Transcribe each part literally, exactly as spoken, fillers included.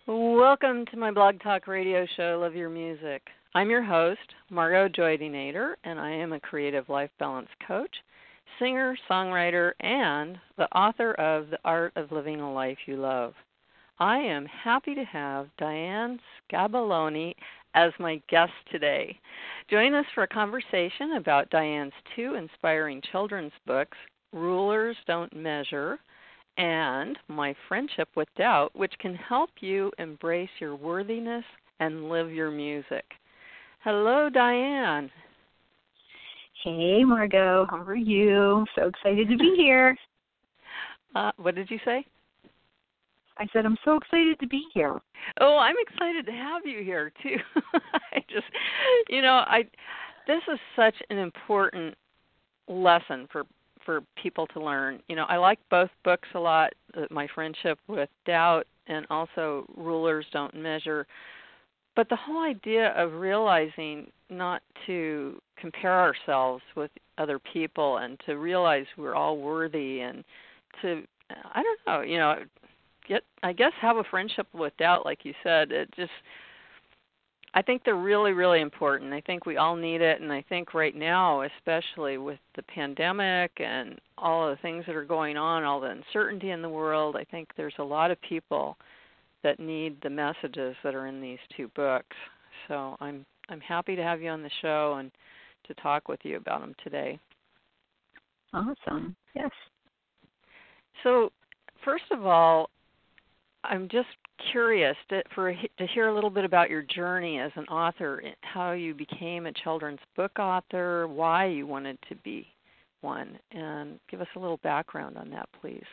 Welcome to my Blog Talk Radio show, Love Your Music. I'm your host, Margot Joy Nader, and I am a creative life balance coach, singer, songwriter, and the author of The Art of Living a Life You Love. I am happy to have Diane Scaboloni as my guest today. Join us for a conversation about Diane's two inspiring children's books, Rulers Don't Measure, and My Friendship with Doubt, which can help you embrace your worthiness and live your music. Hello, Diane. Hey, Margot. How are you? So excited to be here. Uh, what did you say? I said I'm so excited to be here. Oh, I'm excited to have you here, too. I just, you know, I this is such an important lesson for for people to learn. You know, I like both books a lot, My Friendship with Doubt and also Rulers Don't Measure. But the whole idea of realizing not to compare ourselves with other people and to realize we're all worthy and to, I don't know, you know, get, I guess have a friendship with doubt, like you said. It just, I think they're really, really important. I think we all need it, and I think right now, especially with the pandemic and all of the things that are going on, all the uncertainty in the world, I think there's a lot of people that need the messages that are in these two books. So I'm I'm happy to have you on the show and to talk with you about them today. Awesome. Yes. So first of all, I'm just curious to, for to hear a little bit about your journey as an author, how you became a children's book author, why you wanted to be one, and give us a little background on that, please.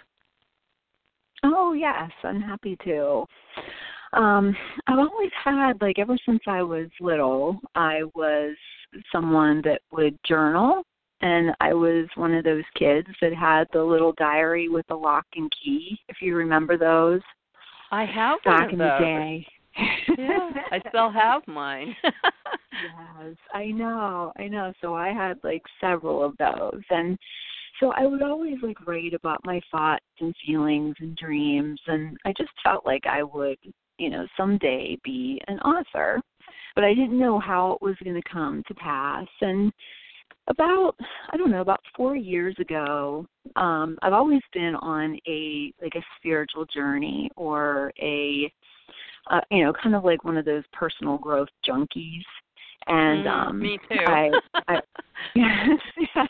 Oh, yes, I'm happy to. Um, I've always had, like, ever since I was little, I was someone that would journal, and I was one of those kids that had the little diary with the lock and key, if you remember those. I have back one of in those. the day. Yeah, I still have mine. Yes, I know, I know. So I had like several of those, and so I would always like write about my thoughts and feelings and dreams, and I just felt like I would, you know, someday be an author, but I didn't know how it was going to come to pass. And about, I don't know, about four years ago, um, I've always been on a, like a spiritual journey or a, uh, you know, kind of like one of those personal growth junkies. And mm, um, me too. I, I, yes, yes.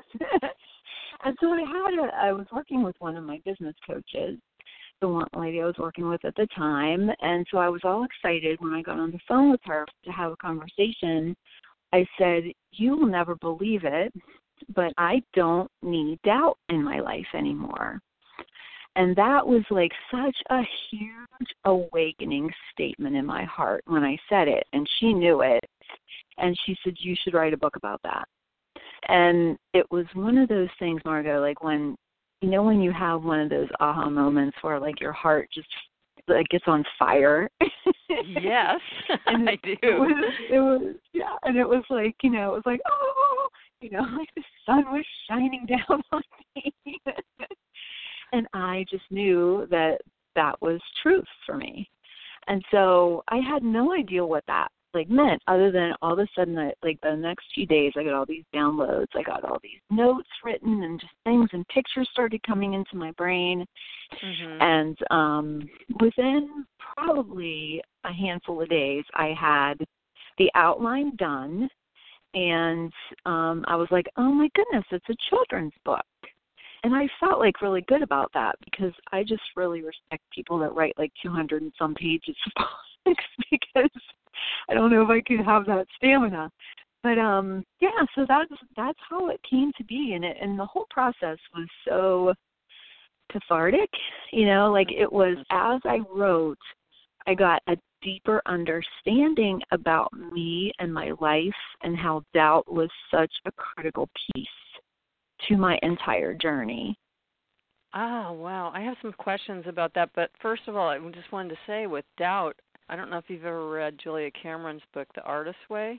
And so I had a, I was working with one of my business coaches, the one lady I was working with at the time. And so I was all excited when I got on the phone with her to have a conversation. I said, you will never believe it, but I don't need doubt in my life anymore. And that was like such a huge awakening statement in my heart when I said it. And she knew it. And she said, you should write a book about that. And it was one of those things, Margot, like when, you know, when you have one of those aha moments where like your heart just like gets on fire. Yes, and I do. It was, it was, yeah, and it was like, you know, it was like, oh, you know, like the sun was shining down on me. And I just knew that that was truth for me. And so I had no idea what that like meant other than all of a sudden, I, like the next few days, I got all these downloads. I got all these notes written and just things and pictures started coming into my brain. Mm-hmm. And um, within probably a handful of days, I had the outline done. And um, I was like, oh, my goodness, it's a children's book. And I felt like really good about that because I just really respect people that write like two hundred and some pages of books because I don't know if I could have that stamina. But um, yeah, so that's that's how it came to be, and it and the whole process was so cathartic. You know, like it was as I wrote, I got a deeper understanding about me and my life and how doubt was such a critical piece to my entire journey. Oh, wow. I have some questions about that. But first of all, I just wanted to say with doubt, I don't know if you've ever read Julia Cameron's book, The Artist's Way.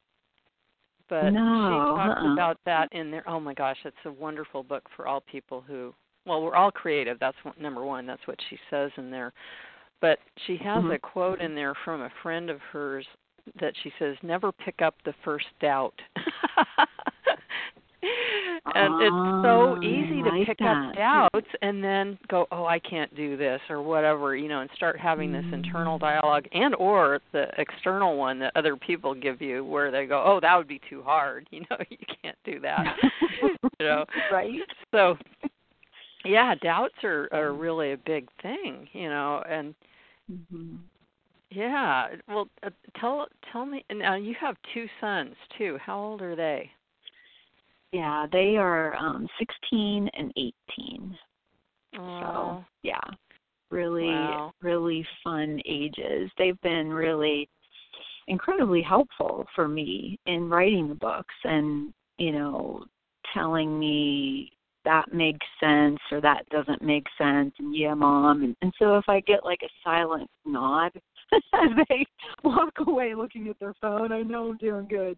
But no, she talks uh-uh. about that in there. Oh, my gosh, it's a wonderful book for all people who, well, we're all creative. That's one, number one. That's what she says in there. but she has Mm-hmm. a quote in there from a friend of hers that she says, never pick up the first doubt. And it's so easy I to like pick that. up doubts and then go, oh, I can't do this or whatever, you know, and start having this Mm. internal dialogue and or the external one that other people give you where they go, oh, that would be too hard. You know, you can't do that. You know, right? So, yeah, doubts are, are really a big thing, you know, and Mm-hmm. yeah. Well, uh, tell tell me. Now you have two sons too. How old are they? Yeah, they are um, sixteen and eighteen. Oh, So, yeah, really, wow. really fun ages. They've been really incredibly helpful for me in writing the books and, you know, telling me that makes sense or that doesn't make sense and yeah, Mom. And, and so if I get like a silent nod as they walk away looking at their phone, I know I'm doing good.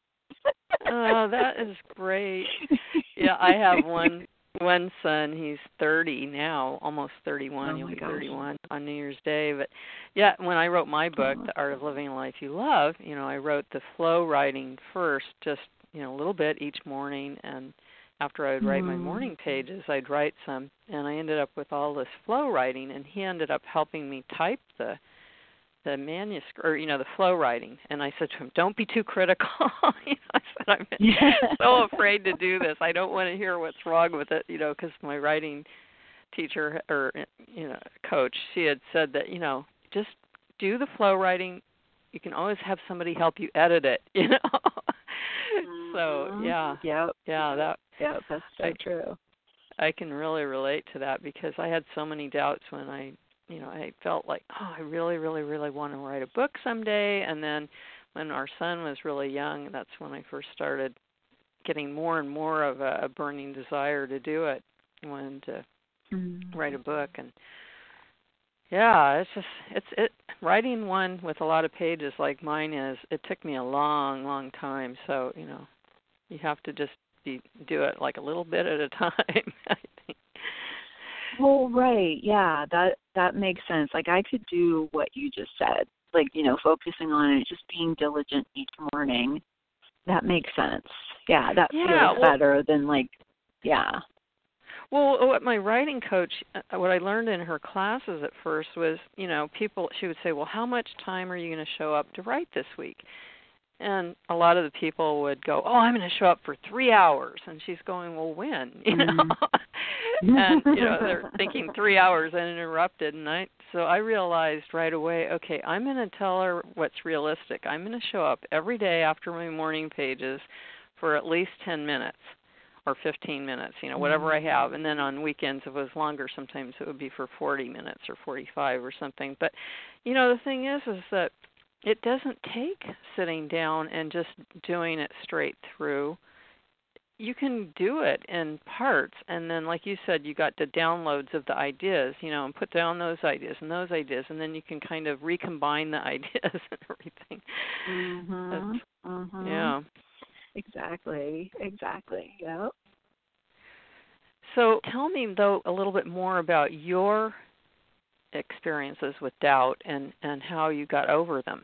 Oh, that is great. Yeah, I have one one son. He's thirty now, almost thirty-one. Oh He'll my be gosh. thirty-one on New Year's Day. But yeah, when I wrote my book, Oh. The Art of Living a Life You Love, you know, I wrote the flow writing first, just you know, a little bit each morning, and after I would write my Mm. morning pages, I'd write some, and I ended up with all this flow writing, and he ended up helping me type the the manuscript, or, you know, the flow writing. And I said to him, don't be too critical. you know, I said, I'm Yeah. so afraid to do this. I don't want to hear what's wrong with it, you know, because my writing teacher or, you know, coach, she had said that, you know, just do the flow writing. You can always have somebody help you edit it, you know. Mm-hmm. So, yeah. Yep. Yeah, that. Yep, that's so I, true. I can really relate to that because I had so many doubts when I you know, I felt like, oh, I really, really, really want to write a book someday. And then when our son was really young, that's when I first started getting more and more of a, a burning desire to do it, wanted to Mm. write a book. And yeah, it's just, it's, it, writing one with a lot of pages like mine is, it took me a long, long time. So, you know, you have to just be, do it like a little bit at a time, I think. Well, right, yeah, that that makes sense. Like I could do what you just said, like, you know, focusing on it, just being diligent each morning. That makes sense. Yeah, that Yeah, feels well, better than like, yeah. Well, what my writing coach, uh, what I learned in her classes at first was, you know, people, she would say, well, how much time are you going to show up to write this week? And a lot of the people would go, oh, I'm going to show up for three hours. And she's going, well, when? You know? Mm-hmm. And, you know, they're thinking three hours and interrupted. And I, so I realized right away, okay, I'm going to tell her what's realistic. I'm going to show up every day after my morning pages for at least ten minutes or fifteen minutes, you know, whatever I have. And then on weekends, if it was longer, sometimes it would be for forty minutes or forty-five or something. But, you know, the thing is, is that it doesn't take sitting down and just doing it straight through. You can do it in parts, and then, like you said, you got the downloads of the ideas, you know, and put down those ideas and those ideas, and then you can kind of recombine the ideas and everything. Mhm. Mhm. Yeah. Exactly. Exactly. Yep. So tell me, though, a little bit more about your experiences with doubt and, and how you got over them.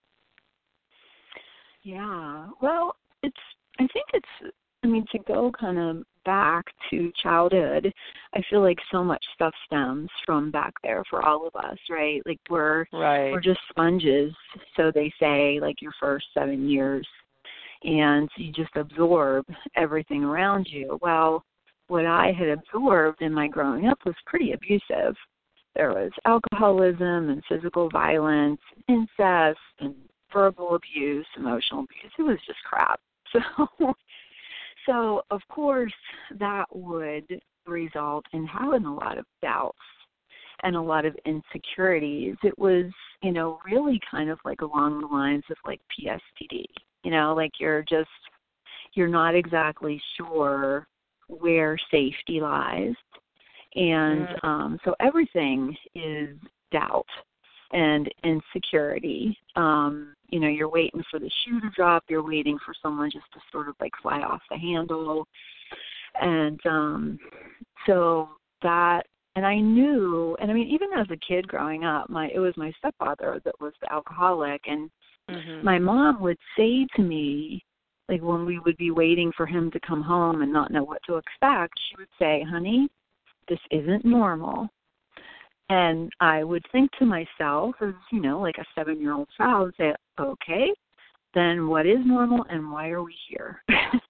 Yeah. Well, it's, I think it's, I mean, to go kind of back to childhood, I feel like so much stuff stems from back there for all of us, right? Like we're, Right. we're just sponges, so they say, like your first seven years, and you just absorb everything around you. Well, what I had absorbed in my growing up was pretty abusive. There was alcoholism and physical violence, incest and verbal abuse, emotional abuse. It was just crap. So, so of course, that would result in having a lot of doubts and a lot of insecurities. It was, you know, really kind of like along the lines of like P S T D. You know, like you're just, you're not exactly sure where safety lies. And um, so everything is doubt and insecurity. Um, you know, you're waiting for the shoe to drop. You're waiting for someone just to sort of like fly off the handle. And um, so that and I knew, and I mean, even as a kid growing up, my it was my stepfather that was the alcoholic, and Mhm. my mom would say to me, like when we would be waiting for him to come home and not know what to expect, she would say, honey, this isn't normal. And I would think to myself, as, you know, like a seven-year-old child, and say, okay, then what is normal and why are we here?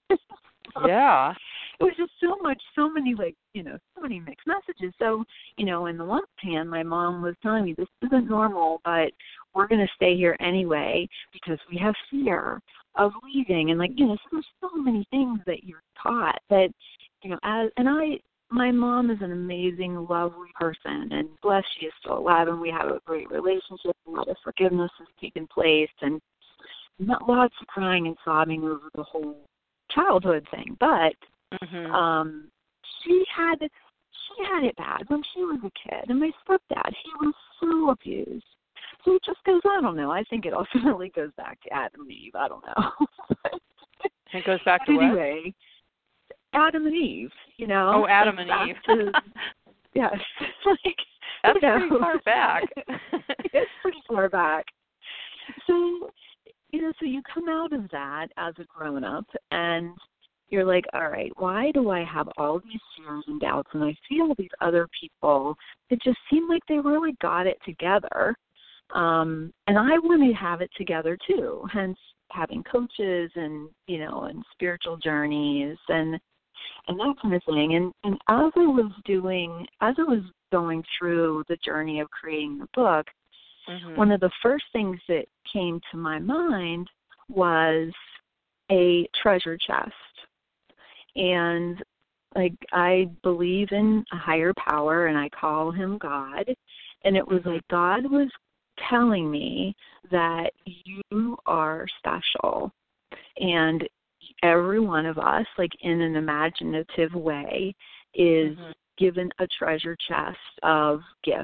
Yeah. It was just so much, so many, like, you know, so many mixed messages. So, you know, in the one hand, my mom was telling me this isn't normal, but we're going to stay here anyway because we have fear of leaving. And, like, you know, so there's so many things that you're taught that, you know, as, and I, my mom is an amazing, lovely person, and blessed she is still alive, and we have a great relationship. A lot of forgiveness has taken place, and not lots of crying and sobbing over the whole childhood thing. But Mhm. um, she had she had it bad when she was a kid, and my stepdad, he was so abused. So it just goes, I don't know. I think it ultimately goes back to Adam and Eve. I don't know. It goes back to but what? anyway, Adam and Eve, you know. Oh, Adam like and Eve. To, yes. like, That's you know, pretty far back. It's pretty far back. So, you know, so you come out of that as a grown-up, and you're like, all right, why do I have all these fears and doubts, and I see all these other people that just seem like they really got it together, um, and I want to have it together too, hence having coaches and, you know, and spiritual journeys and and that kind of thing. And, and as I was doing, as I was going through the journey of creating the book, Mhm. one of the first things that came to my mind was a treasure chest. And like I believe in a higher power, and I call him God. And it was like God was telling me that you are special, and every one of us, like in an imaginative way, is Mhm. given a treasure chest of gifts.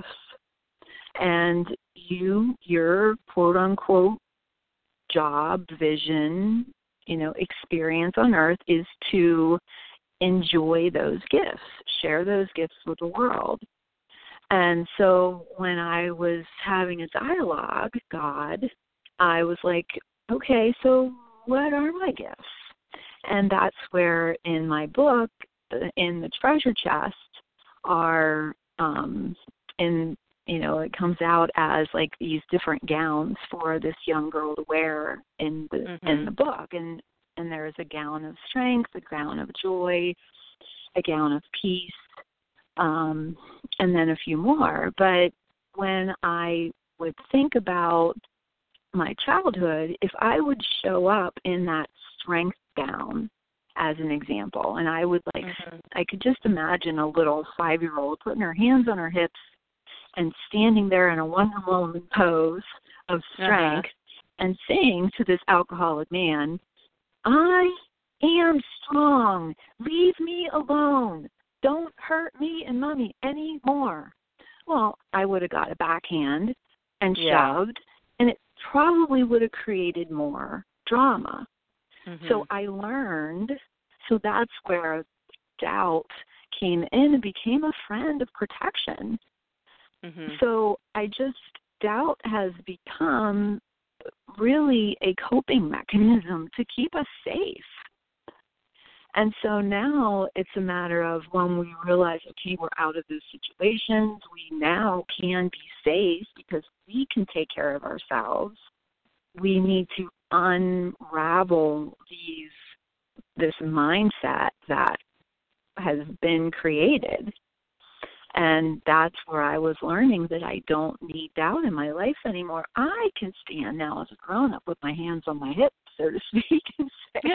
And you, your quote unquote job, vision, you know, experience on earth is to enjoy those gifts, share those gifts with the world. And so when I was having a dialogue, God, I was like, okay, so what are my gifts? And that's where in my book, in the treasure chest, are, um, in, you know, it comes out as like these different gowns for this young girl to wear in the Mhm. in the book. And, and there's a gown of strength, a gown of joy, a gown of peace, um, and then a few more. But when I would think about my childhood, if I would show up in that strength gown, as an example, and I would like, Mhm. I could just imagine a little five-year-old putting her hands on her hips and standing there in a Wonder Woman pose of strength uh-huh. and saying to this alcoholic man, I am strong. Leave me alone. Don't hurt me and Mommy anymore. Well, I would have got a backhand and Yeah. shoved, and it probably would have created more drama. Mhm. So I learned, so that's where doubt came in and became a friend of protection. Mhm. So I just, doubt has become really a coping mechanism to keep us safe. And so now it's a matter of when we realize, okay, we're out of those situations, we now can be safe because we can take care of ourselves. We need to unravel these this mindset that has been created. And that's where I was learning that I don't need doubt in my life anymore. I can stand now as a grown-up with my hands on my hips, so to speak, and say,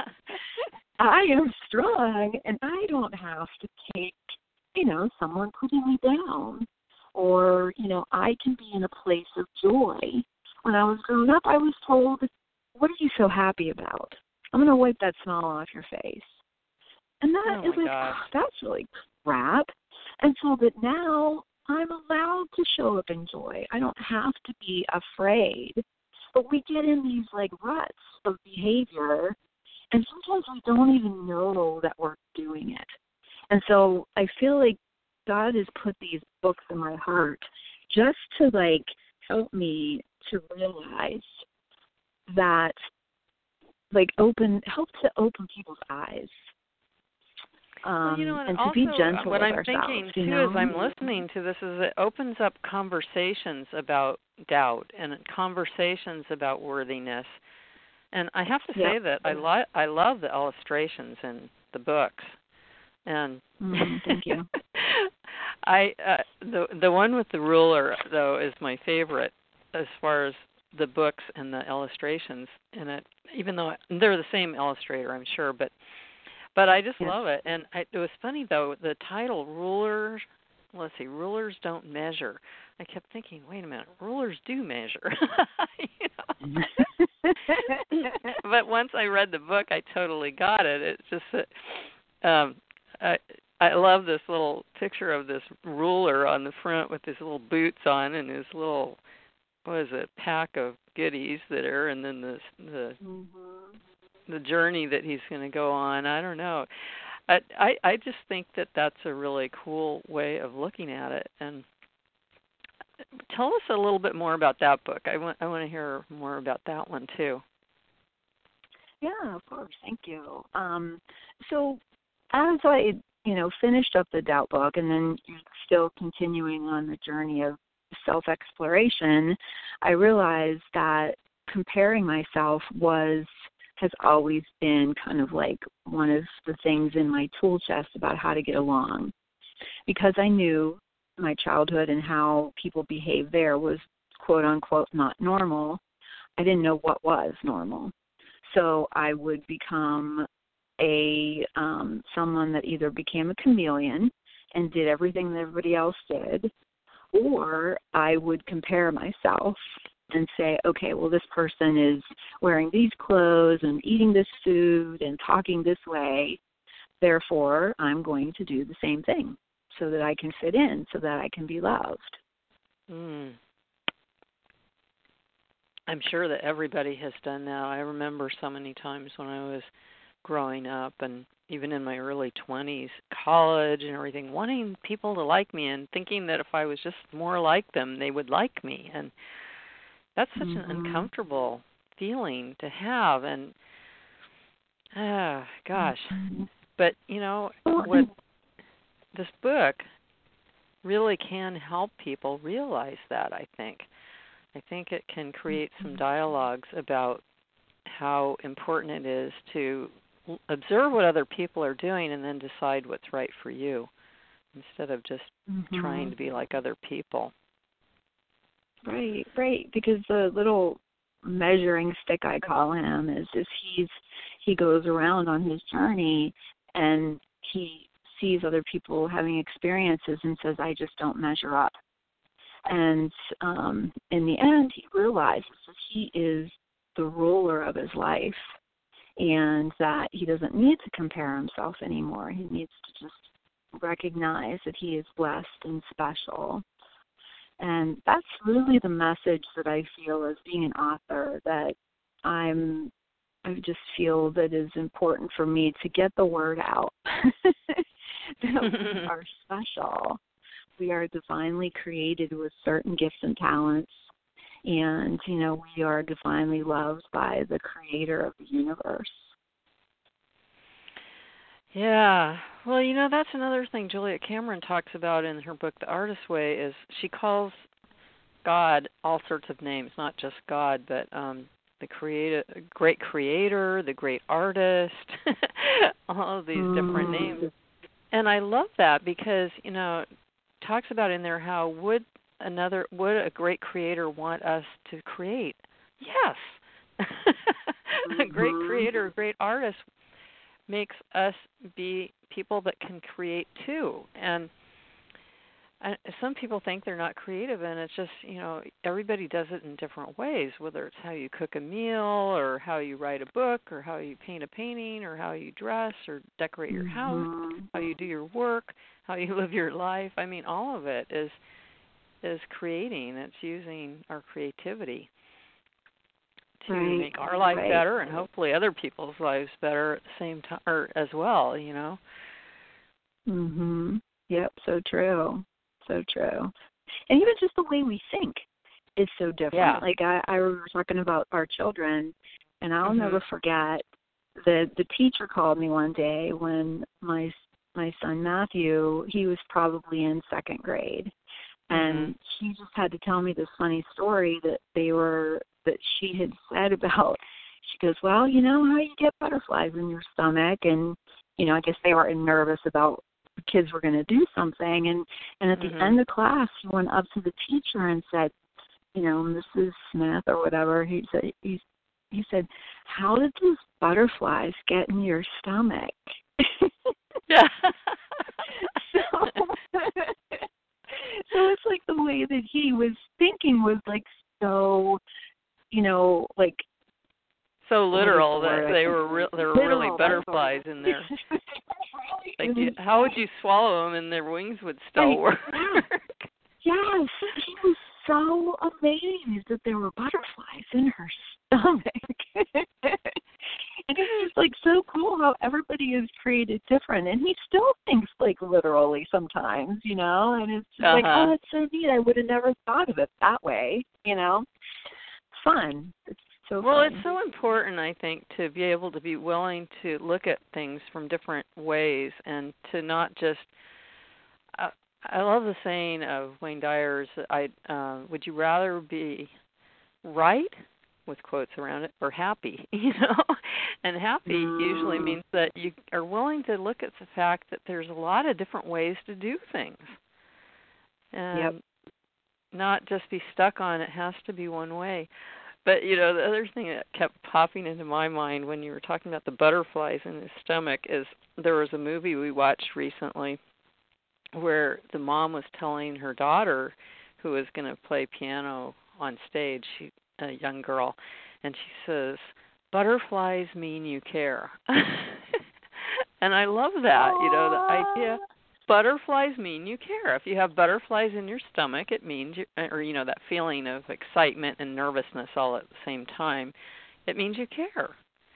I am strong, and I don't have to take, you know, someone putting me down. Or, you know, I can be in a place of joy. When I was growing up, I was told, what are you so happy about? I'm going to wipe that smile off your face. And that Oh is like, gosh. oh, that's really crap. And so that now I'm allowed to show up in joy. I don't have to be afraid. But we get in these like ruts of behavior, and sometimes we don't even know that we're doing it. And so I feel like God has put these books in my heart just to, like, help me to realize that, like, open, help to open people's eyes. Um, well, you know, and, and also to be gentle what with I'm ourselves, thinking you too know? as I'm listening to this is it opens up conversations about doubt and conversations about worthiness. And I have to Yep. say that I lo- I love the illustrations in the books. And mm, thank you. I uh, the the one with the ruler though is my favorite as far as the books and the illustrations in it. Even though they're the same illustrator, I'm sure, but. But I just yes. love it. And I, it was funny, though, the title, Rulers, let's see, Rulers Don't Measure. I kept thinking, wait a minute, rulers do measure. you know? But once I read the book, I totally got it. It's just that um, I, I love this little picture of this ruler on the front with his little boots on and his little, what is it, pack of goodies that are, and then the the mm-hmm. the journey that he's going to go on. I don't know. I, I I just think that that's a really cool way of looking at it. And tell us a little bit more about that book. I want I want to hear more about that one too. Yeah, of course. Thank you. Um, so as I, you know, finished up the doubt book and then still continuing on the journey of self-exploration, I realized that comparing myself was has always been kind of like one of the things in my tool chest about how to get along. Because I knew my childhood and how people behave there was quote unquote not normal, I didn't know what was normal. So I would become a um, someone that either became a chameleon and did everything that everybody else did, or I would compare myself and say, okay, well, this person is wearing these clothes and eating this food and talking this way. Therefore, I'm going to do the same thing so that I can fit in, so that I can be loved. Mm. I'm sure that everybody has done that. I remember so many times when I was growing up and even in my early twenties, college and everything, wanting people to like me and thinking that if I was just more like them, they would like me. And that's such mm-hmm. an uncomfortable feeling to have, and ah, gosh. Mm-hmm. But you know what? This book really can help people realize that. I think. I think it can create some dialogues about how important it is to observe what other people are doing and then decide what's right for you, instead of just mm-hmm. trying to be like other people. Right, right. Because the little measuring stick, I call him, is is he's he goes around on his journey and he sees other people having experiences and says, I just don't measure up. And um, in the end, he realizes that he is the ruler of his life and that he doesn't need to compare himself anymore. He needs to just recognize that he is blessed and special. And that's really the message that I feel as being an author, that I'm, I just feel that is important for me to get the word out, that we are special. We are divinely created with certain gifts and talents, and, you know, we are divinely loved by the creator of the universe. Yeah. Well, you know, that's another thing Juliet Cameron talks about in her book, The Artist's Way, is she calls God all sorts of names, not just God, but um, the creator, great creator, the great artist, all of these mm. different names. And I love that because, you know, it talks about in there how would another, would a great creator want us to create? Yes. A great creator, a great artist makes us be people that can create too. And I, some people think they're not creative, and it's just, you know, everybody does it in different ways, whether it's how you cook a meal or how you write a book or how you paint a painting or how you dress or decorate your house, mm-hmm. how you do your work, how you live your life. I mean, all of it is is creating. It's using our creativity to right. make our life right. better and hopefully other people's lives better at the same time, or as well, you know. Mhm. Yep, so true. So true. And even just the way we think is so different. Yeah. Like I, I was talking about our children, and I'll Mm-hmm. never forget the the teacher called me one day when my my son Matthew, he was probably in second grade, and Mm-hmm. he just had to tell me this funny story that they were that she had said about. She goes, well, you know how you get butterflies in your stomach, and you know, I guess they were nervous about the kids were going to do something, and and at Mm-hmm. the end of class, he went up to the teacher and said, you know, Missus Smith or whatever. He said, he he said, how did those butterflies get in your stomach? Yeah. so, so it's like the way that he was thinking was like so, you know, like So literal the that they were re- there were literal, really butterflies in there. Like, you, And how would you swallow them and their wings would still work? yes, he was so amazed that there were butterflies in her stomach. And it's just like so cool how everybody is created different, and he still thinks like literally sometimes, you know. And it's just uh-huh. like, oh, that's so neat. I would have never thought of it that way, you know. Fun. It's so well, fun. it's so important, I think, to be able to be willing to look at things from different ways and to not just. Uh, I love the saying of Wayne Dyer's. I uh, would you rather be right, with quotes around it, or happy? You know, and happy mm. usually means that you are willing to look at the fact that there's a lot of different ways to do things, and yep. not just be stuck on it has to be one way. But, you know, the other thing that kept popping into my mind when you were talking about the butterflies in his stomach is there was a movie we watched recently where the mom was telling her daughter, who was going to play piano on stage, she, a young girl, and she says, butterflies mean you care. And I love that, you know, the idea. Butterflies mean you care. If you have butterflies in your stomach, it means, you, or, you know, that feeling of excitement and nervousness all at the same time, it means you care.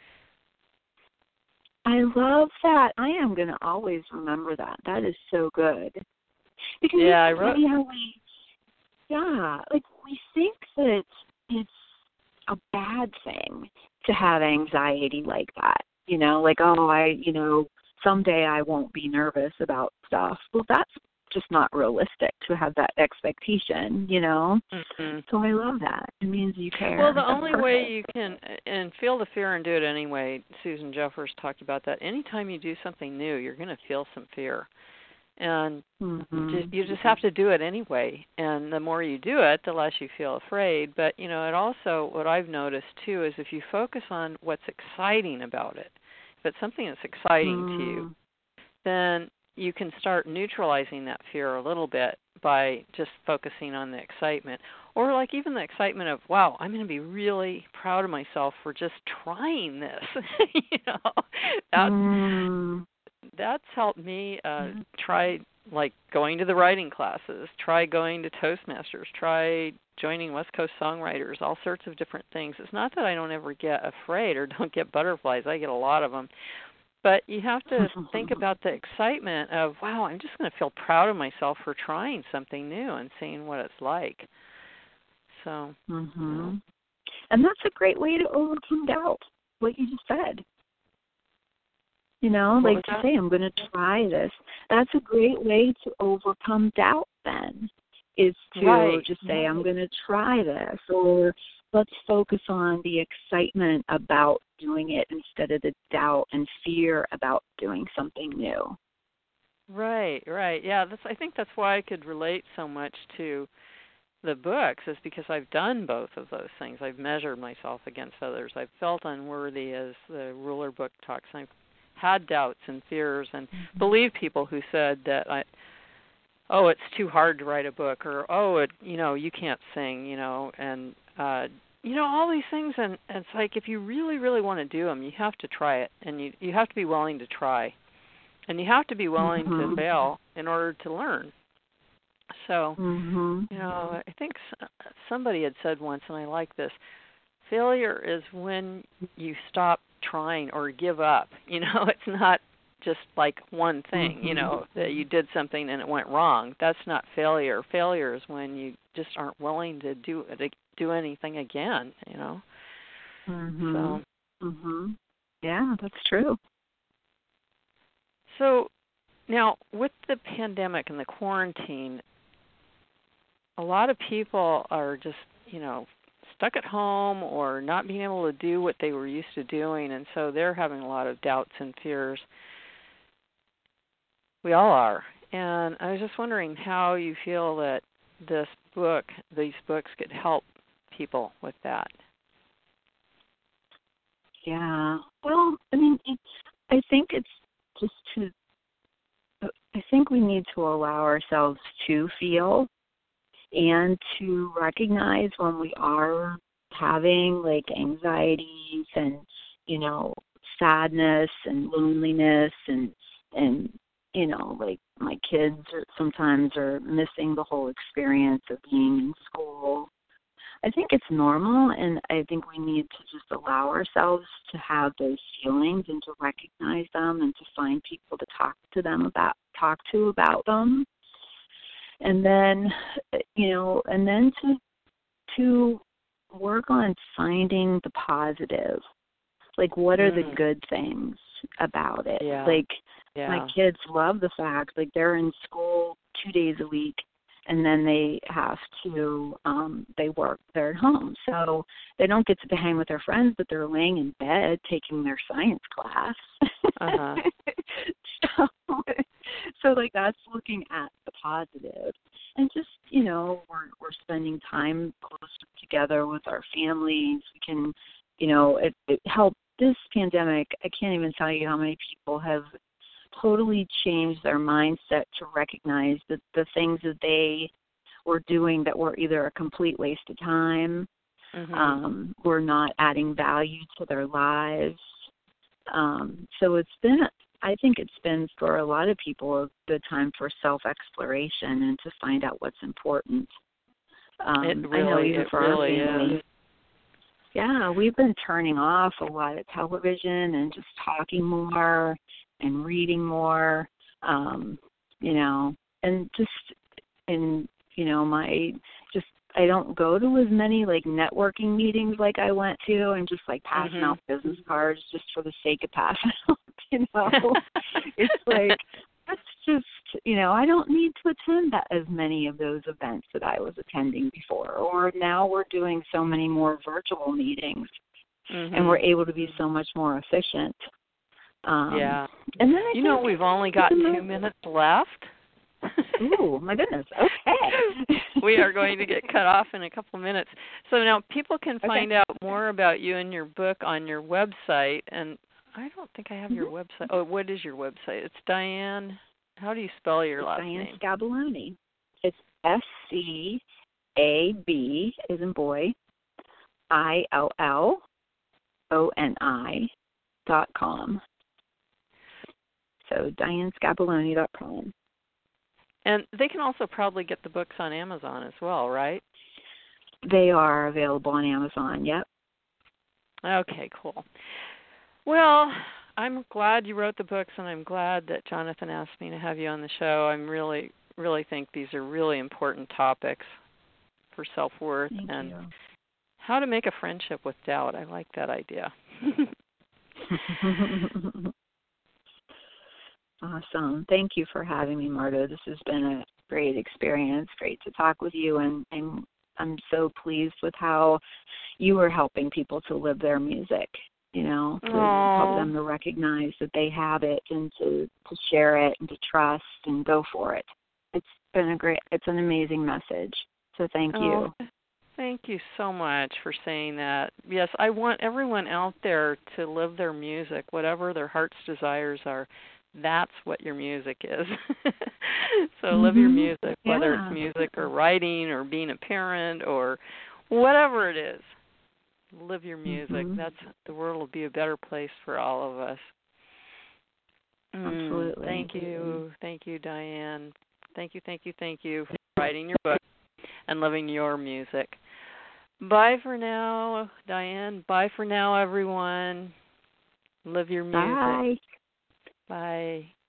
I love that. I am going to always remember that. That is so good. Because yeah, I it's wrote. funny how we, yeah, like we think that it's a bad thing to have anxiety like that. You know, like, oh, I, you know, someday I won't be nervous about stuff. Well, that's just not realistic to have that expectation, you know? Mm-hmm. So I love that. It means you care. Well, the That's only perfect. way you can, and feel the fear and do it anyway, Susan Jeffers talked about that. Anytime you do something new, you're going to feel some fear. And mm-hmm. just, you just have to do it anyway. And the more you do it, the less you feel afraid. But, you know, it also, what I've noticed, too, is if you focus on what's exciting about it, if it's something that's exciting mm. to you, then you can start neutralizing that fear a little bit by just focusing on the excitement. Or like even the excitement of, wow, I'm going to be really proud of myself for just trying this. you know, that's, mm. that's helped me uh, try like going to the writing classes, try going to Toastmasters, try joining West Coast Songwriters, all sorts of different things. It's not that I don't ever get afraid or don't get butterflies. I get a lot of them. But you have to think about the excitement of, wow, I'm just going to feel proud of myself for trying something new and seeing what it's like. So, mm-hmm. you know. And that's a great way to overcome doubt, what you just said. You know, What like was to that? say, I'm going to try this. That's a great way to overcome doubt then, is to Right. just say, I'm going to try this, or let's focus on the excitement about doing it instead of the doubt and fear about doing something new. Right, right. Yeah, that's, I think that's why I could relate so much to the books, is because I've done both of those things. I've measured myself against others. I've felt unworthy, as the Ruler book talks. I've had doubts and fears and mm-hmm. believed people who said that I, oh, it's too hard to write a book, or oh, it, you know, you can't sing, you know, and uh, you know, all these things. And, and it's like, if you really, really want to do them, you have to try it, and you you have to be willing to try, and you have to be willing mm-hmm. to fail in order to learn. So, mm-hmm. you know, I think somebody had said once, and I like this: failure is when you stop trying or give up. You know, it's not just like one thing, mm-hmm. you know, that you did something and it went wrong. That's not failure. Failure is when you just aren't willing to do to do anything again, you know. Mhm. So. Mhm. Yeah, that's true. So now with the pandemic and the quarantine, a lot of people are just, you know, stuck at home or not being able to do what they were used to doing, and so they're having a lot of doubts and fears. We all are. And I was just wondering how you feel that this book, these books could help people with that. Yeah. Well, I mean, it's, I think it's just to, I think we need to allow ourselves to feel and to recognize when we are having like anxieties and, you know, sadness and loneliness and, and, you know, like my kids are, sometimes are missing the whole experience of being in school. I think it's normal, and I think we need to just allow ourselves to have those feelings and to recognize them and to find people to talk to them about, talk to about them. And then, you know, and then to to work on finding the positive. Like, what are mm. the good things about it? Yeah. Like, yeah. my kids love the fact, like, they're in school two days a week, and then they have to, um, they work, they're at home. So they don't get to hang with their friends, but they're laying in bed taking their science class. Uh-huh. so, so, like, that's looking at the positive. And just, you know, we're we're spending time closer together with our families. We can, you know, it, it helped this pandemic. I can't even tell you how many people have totally changed their mindset to recognize that the things that they were doing that were either a complete waste of time, mm-hmm. um, were not adding value to their lives. Um, so it's been, I think it's been for a lot of people a good time for self-exploration and to find out what's important. Um, it really, I know even it for really our family, is. Yeah, we've been turning off a lot of television and just talking more and reading more, um, you know, and just, and, you know, my, just, I don't go to as many, like, networking meetings like I went to and just, like, passing mm-hmm. out business cards just for the sake of passing out, you know. It's like, that's just, you know, I don't need to attend that as many of those events that I was attending before. Or now we're doing so many more virtual meetings, mm-hmm. and we're able to be so much more efficient. Um, yeah. And then I you know, we've only got two minutes left. Ooh, my goodness. Okay. We are going to get cut off in a couple of minutes. So now people can find okay. out more about you and your book on your website. And I don't think I have mm-hmm. your website. Oh, what is your website? It's Diane. How do you spell your last Diane name? Diane Scaboloni. It's S C A B as in boy, I L L O N I dot com. So Diane Scaboloni dot com. And they can also probably get the books on Amazon as well, right? They are available on Amazon, yep. Okay, cool. Well, I'm glad you wrote the books, and I'm glad that Jonathan asked me to have you on the show. I'm really, really think these are really important topics for self-worth Thank and you. how to make a friendship with doubt. I like that idea. Awesome. Thank you for having me, Marta. This has been a great experience. Great to talk with you, and, and I'm so pleased with how you are helping people to live their music, you know, to Aww. help them to recognize that they have it and to, to share it and to trust and go for it. It's been a great, it's an amazing message. So thank you. Oh, thank you so much for saying that. Yes, I want everyone out there to live their music, whatever their heart's desires are. That's what your music is. So mm-hmm. live your music, whether yeah. it's music or writing or being a parent or whatever it is. Live your music. Mm-hmm. That's the world will be a better place for all of us. Absolutely. Mm, thank you. Thank you, Diane. Thank you, thank you, thank you for writing your book and living your music. Bye for now, Diane. Bye for now, everyone. Live your music. Bye. Bye.